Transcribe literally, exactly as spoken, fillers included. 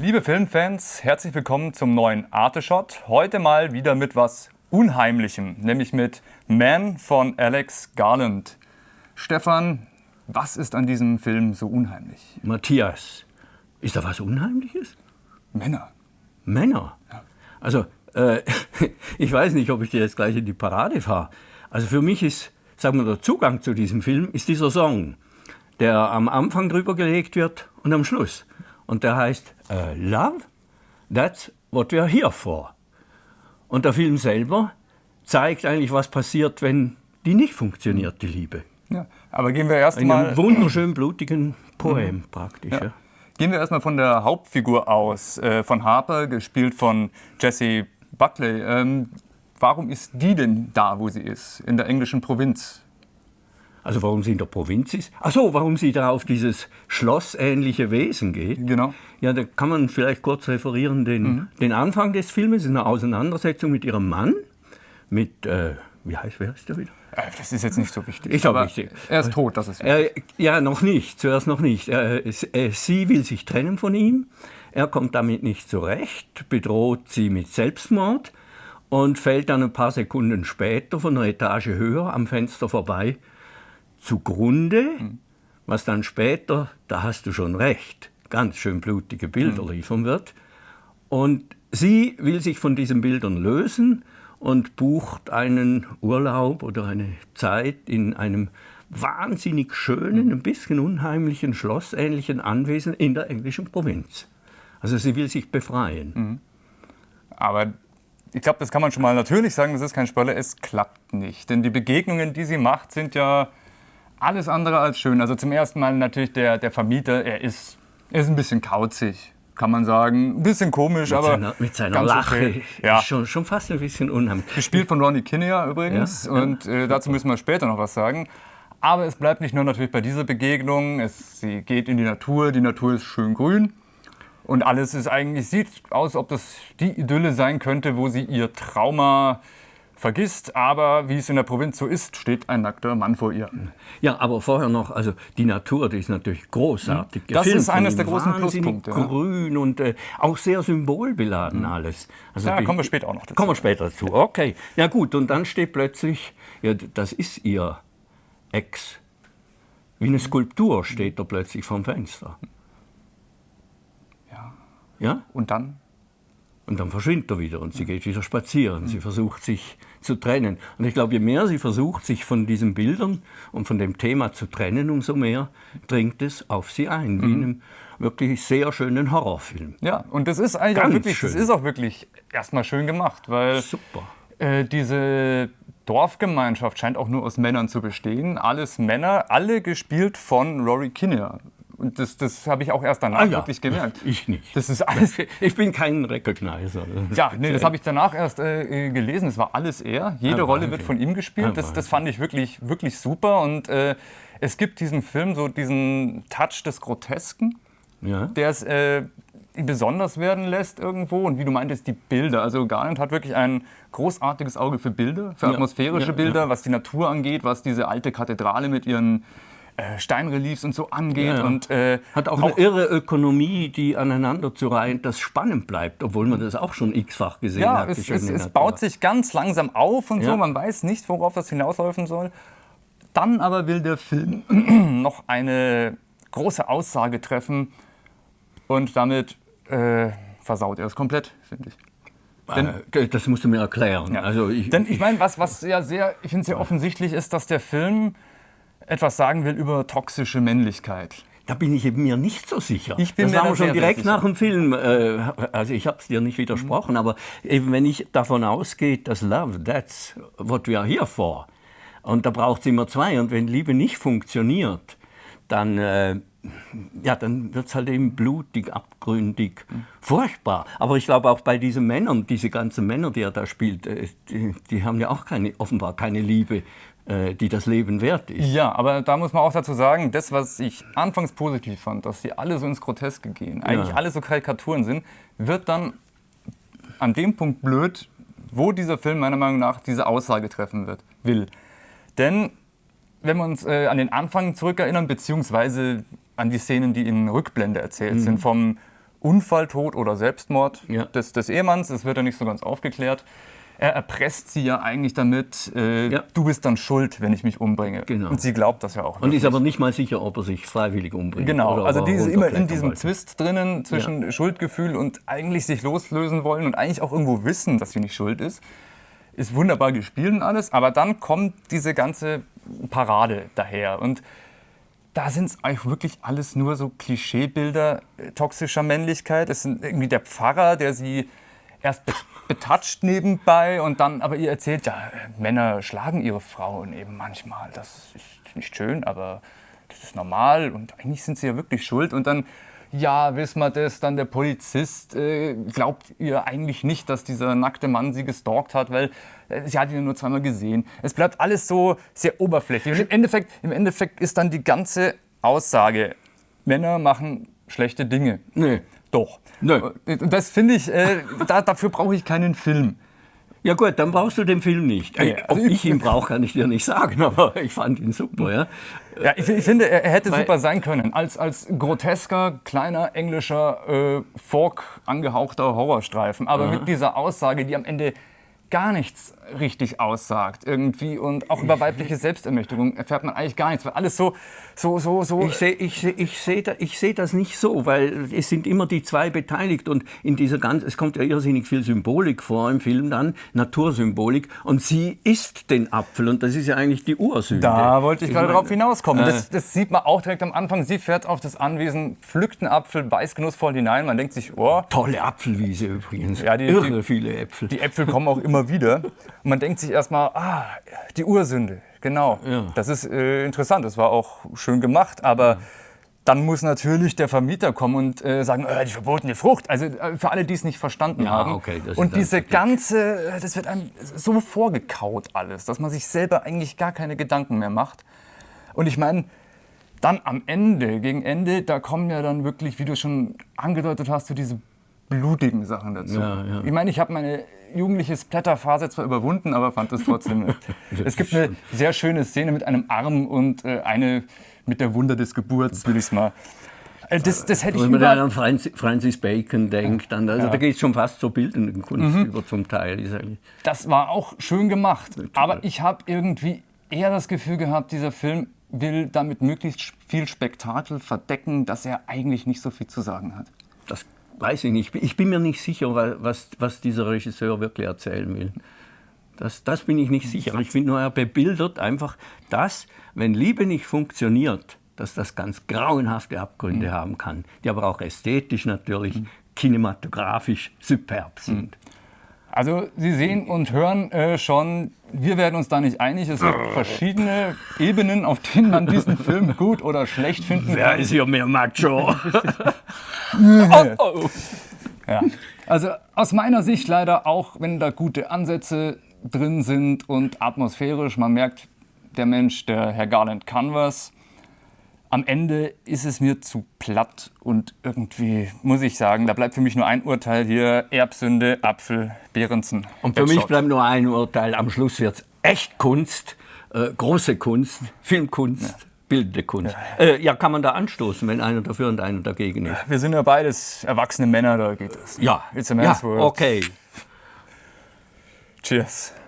Liebe Filmfans, herzlich willkommen zum neuen Arte-Shot. Heute mal wieder mit was Unheimlichem, nämlich mit Man von Alex Garland. Stefan, was ist an diesem Film so unheimlich? Matthias, ist da was Unheimliches? Männer. Männer? Ja. Also, äh, ich weiß nicht, ob ich dir jetzt gleich in die Parade fahre. Also für mich ist, sagen wir, der Zugang zu diesem Film ist dieser Song, der am Anfang drüber gelegt wird und am Schluss. Und der heißt uh, Love, that's what we are here for. Und der Film selber zeigt eigentlich, was passiert, wenn die nicht funktioniert, die Liebe. Ja, aber gehen wir erst In mal... einem wunderschön blutigen Poem mhm. praktisch. Ja. Ja. Gehen wir erstmal von der Hauptfigur aus, äh, von Harper, gespielt von Jessie Buckley. Ähm, warum ist die denn da, wo sie ist, in der englischen Provinz? Also warum sie in der Provinz ist? Ach so, warum sie da auf dieses schlossähnliche Wesen geht? Genau. Ja, da kann man vielleicht kurz referieren. Den, Mhm. den Anfang des Filmes ist eine Auseinandersetzung mit ihrem Mann, mit, äh, wie heißt, wer ist der wieder? Äh, das ist jetzt nicht so wichtig. Ist auch aber wichtig. Er ist tot, das ist wichtig. Äh, ja, noch nicht, zuerst noch nicht. Äh, äh, sie will sich trennen von ihm, er kommt damit nicht zurecht, bedroht sie mit Selbstmord und fällt dann ein paar Sekunden später von einer Etage höher am Fenster vorbei zugrunde, mhm. was dann später, da hast du schon recht, ganz schön blutige Bilder mhm. liefern wird. Und sie will sich von diesen Bildern lösen und bucht einen Urlaub oder eine Zeit in einem wahnsinnig schönen, ein bisschen unheimlichen, schlossähnlichen Anwesen in der englischen Provinz. Also sie will sich befreien. Mhm. Aber ich glaube, das kann man schon mal natürlich sagen, das ist kein Spoiler, es klappt nicht. Denn die Begegnungen, die sie macht, sind ja alles andere als schön. Also zum ersten Mal natürlich der, der Vermieter, er ist, er ist ein bisschen kauzig, kann man sagen. Ein bisschen komisch, mit aber seiner, mit seiner ganz Lache, okay. Ja. schon, schon fast ein bisschen unheimlich. Gespielt von Ronnie Kinnear übrigens. Ja, und ja. Äh, dazu müssen wir später noch was sagen. Aber es bleibt nicht nur natürlich bei dieser Begegnung. Es, sie geht in die Natur, die Natur ist schön grün. Und alles ist eigentlich, sieht aus, ob das die Idylle sein könnte, wo sie ihr Trauma vergisst, aber wie es in der Provinz so ist, steht ein nackter Mann vor ihr. Ja, aber vorher noch, also die Natur, die ist natürlich großartig. Das gefilmt ist eines von ihm, der großen wahnsinnig Pluspunkte. Grün ja. und äh, auch sehr symbolbeladen alles. Also Ja, da die, kommen wir später auch noch dazu. Kommen wir später dazu, okay. Ja gut, und dann steht plötzlich, ja, das ist ihr Ex. Wie eine Skulptur steht da plötzlich vorm Fenster. Ja. Ja? Und dann? Und dann verschwindet er wieder und sie geht wieder spazieren. Sie versucht sich zu trennen. Und ich glaube, je mehr sie versucht, sich von diesen Bildern und von dem Thema zu trennen, umso mehr dringt es auf sie ein, wie in einem wirklich sehr schönen Horrorfilm. Ja, und das ist eigentlich auch wirklich, das ist auch wirklich erstmal schön gemacht, weil Super. Äh, diese Dorfgemeinschaft scheint auch nur aus Männern zu bestehen. Alles Männer, alle gespielt von Rory Kinnear. Und das, das habe ich auch erst danach Ah, ja. wirklich gemerkt. Ich nicht. Das ist alles. Ich bin kein Recognizer. Ja, nee, das habe ich danach erst äh, gelesen. Es war alles er. Jede Ah, Rolle Wahnsinn. wird von ihm gespielt. Das, das fand ich wirklich, wirklich super. Und äh, es gibt diesem Film so diesen Touch des Grotesken, Ja. der es äh, besonders werden lässt irgendwo. Und wie du meintest, die Bilder. Also Garland hat wirklich ein großartiges Auge für Bilder, für Ja. atmosphärische Ja, Bilder, ja. was die Natur angeht, was diese alte Kathedrale mit ihren äh, Steinreliefs und so angeht. Ja, ja. Und, äh, Hat auch, auch eine irre Ökonomie, die aneinander zu reihen, das spannend bleibt, obwohl man das auch schon x-fach gesehen ja, hat. es, es, es baut sich ganz langsam auf und Ja. so. Man weiß nicht, worauf das hinausläufen soll. Dann aber will der Film noch eine große Aussage treffen und damit äh, versaut er es komplett, finde ich. Denn, Äh, das musst du mir erklären. ja. Also ich, Denn ich meine, was, was ja sehr, ich finde sehr offensichtlich ist, dass der Film etwas sagen will über toxische Männlichkeit. Da bin ich eben mir nicht so sicher. Ich bin das mir war da mir schon sehr, sehr direkt sicher. nach dem Film. Äh, also ich habe es dir nicht widersprochen, aber eben wenn ich davon ausgehe, dass Love, that's what we are here for. Und da braucht es immer zwei. Und wenn Liebe nicht funktioniert, dann, äh, ja, dann wird es halt eben blutig, abgründig, furchtbar. Aber ich glaube auch bei diesen Männern, diese ganzen Männer, die er da spielt, äh, die, die haben ja auch keine, offenbar keine Liebe, äh, die das Leben wert ist. Ja, aber da muss man auch dazu sagen, das, was ich anfangs positiv fand, dass sie alle so ins Groteske gehen, eigentlich Ja. alle so Karikaturen sind, wird dann an dem Punkt blöd, wo dieser Film meiner Meinung nach diese Aussage treffen wird, will. Denn wenn wir uns äh, an den Anfang zurückerinnern, beziehungsweise an die Szenen, die in Rückblende erzählt Mhm. sind, vom Unfalltod oder Selbstmord Ja. des, des Ehemanns. Das wird ja nicht so ganz aufgeklärt. Er erpresst sie ja eigentlich damit, äh, Ja. du bist dann schuld, wenn ich mich umbringe. Genau. Und sie glaubt das ja auch. Und ist aber nicht mal sicher, ob er sich freiwillig umbringt. Genau, oder also ob die er ist immer in runterklettern diesem wollte. Zwist drinnen zwischen Schuldgefühl und eigentlich sich loslösen wollen und eigentlich auch irgendwo wissen, dass sie nicht schuld ist. Ist wunderbar gespielt und alles, aber dann kommt diese ganze Parade daher und da sind es eigentlich wirklich alles nur so Klischeebilder äh, toxischer Männlichkeit. Es sind irgendwie der Pfarrer, der sie erst be- betatscht nebenbei und dann aber ihr erzählt, ja, äh, Männer schlagen ihre Frauen eben manchmal. Das ist nicht schön, aber das ist normal und eigentlich sind sie ja wirklich schuld. Und dann, ja, wissen wir das, dann der Polizist äh, glaubt ihr eigentlich nicht, dass dieser nackte Mann sie gestalkt hat, weil äh, sie hat ihn nur zweimal gesehen. Es bleibt alles so sehr oberflächlich. Und im Endeffekt, im Endeffekt ist dann die ganze Aussage, Männer machen schlechte Dinge. Nee. Doch. Nö. Und das finde ich, äh, da, dafür brauche ich keinen Film. Ja gut, dann brauchst du den Film nicht. Nee, Äh, Ob ich ihn brauche, kann ich dir nicht sagen, aber ich fand ihn super. Ja? Ja, ich, ich finde, er, er hätte Weil- super sein können. Als, als grotesker, kleiner, englischer, äh, Folk angehauchter Horrorstreifen. Aber mit dieser Aussage, die am Ende gar nichts richtig aussagt irgendwie und auch über weibliche Selbstermächtigung erfährt man eigentlich gar nichts, weil alles so, so, so, so... Ich sehe ich seh, ich seh da, ich seh das nicht so, weil es sind immer die zwei beteiligt und in dieser ganz, es kommt ja irrsinnig viel Symbolik vor im Film dann, Natursymbolik und sie isst den Apfel und das ist ja eigentlich die Ursünde. Da wollte ich gerade meine, drauf hinauskommen. äh, Das, das sieht man auch direkt am Anfang. Sie fährt auf das Anwesen, pflückt einen Apfel, beißt genussvoll hinein. Man denkt sich, oh, Tolle Apfelwiese übrigens, Ja, die- irre die- viele Äpfel. die Äpfel kommen auch immer wieder. Und man denkt sich erstmal, ah, die Ursünde, genau. Ja. Das ist äh, interessant, das war auch schön gemacht, aber dann muss natürlich der Vermieter kommen und äh, sagen, äh, die verbotene Frucht. Also äh, für alle, die es nicht verstanden Ja, haben. okay, das ist und dann diese wirklich- ganze, äh, das wird einem so vorgekaut alles, dass man sich selber eigentlich gar keine Gedanken mehr macht. Und ich meine, dann am Ende, gegen Ende, da kommen ja dann wirklich, wie du schon angedeutet hast, so diese blutigen Sachen dazu. Ja, ja. Ich meine, ich habe meine jugendliche Splatterphase zwar überwunden, aber fand es trotzdem. Es gibt eine sehr schöne Szene mit einem Arm und äh, eine mit der Wunder des Geburts, will ich es mal. Äh, Das, das hätte ich Wenn man da über... an Francis, Francis Bacon denkt, dann, also da geht es schon fast zur bildenden Kunst über zum Teil. Ist eigentlich- Das war auch schön gemacht. Aber ich habe irgendwie eher das Gefühl gehabt, dieser Film will damit möglichst viel Spektakel verdecken, dass er eigentlich nicht so viel zu sagen hat. Das weiß ich nicht. Ich bin mir nicht sicher, wa- was, was dieser Regisseur wirklich erzählen will. Das, das bin ich nicht sicher. Ich finde nur, er bebildert einfach das, wenn Liebe nicht funktioniert, dass das ganz grauenhafte Abgründe haben kann, die aber auch ästhetisch natürlich, kinematografisch superb sind. Also Sie sehen und hören äh, schon, wir werden uns da nicht einig. Es gibt verschiedene Ebenen, auf denen man diesen Film gut oder schlecht finden Wer kann. ist hier mehr Macho? Ja. Also aus meiner Sicht leider auch, wenn da gute Ansätze drin sind und atmosphärisch, man merkt, der Mensch, der Herr Garland kann was. Am Ende ist es mir zu platt und irgendwie, muss ich sagen, da bleibt für mich nur ein Urteil hier, Erbsünde, Apfel, Behrensen. Und für mich Headshot. bleibt nur ein Urteil, am Schluss wird es echt Kunst, äh, große Kunst, Filmkunst, bildende Kunst. Ja. Äh, ja, kann man da anstoßen, wenn einer dafür und einer dagegen ist? Wir sind ja beides erwachsene Männer, da geht es. Ja, It's a man's ja world. okay. Cheers.